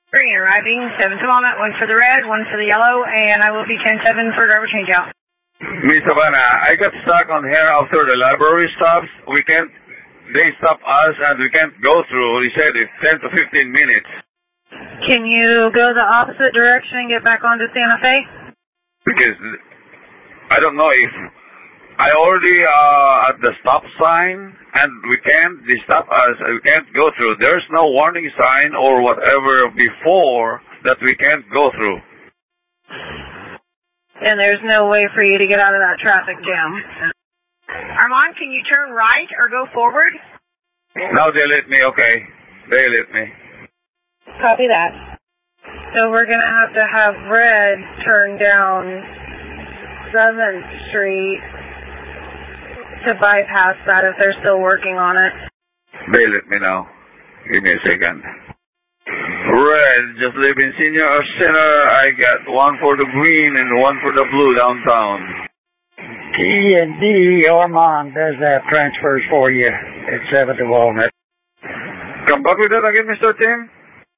Green arriving, 7 to Walnut, 1 for the red, 1 for the yellow, and I will be 10-7 for driver changeout. Miss Savannah, I got stuck on here after the library stops. They stop us and we can't go through. They said it's 10 to 15 minutes. Can you go the opposite direction and get back onto Santa Fe? Because I don't know if I already at the stop sign and they stop us and we can't go through. There's no warning sign or whatever before that we can't go through. And there's no way for you to get out of that traffic jam. Armand, can you turn right or go forward? No, they let me, okay. They let me. Copy that. So we're going to have red turn down 7th Street to bypass that if they're still working on it. They let me know. Give me a second. Red, just leaving Senior Center. I got 1 for the green and 1 for the blue downtown. T&D Armand does have transfers for you at 7 to Walnut. Come back with that again, Mr. Tim.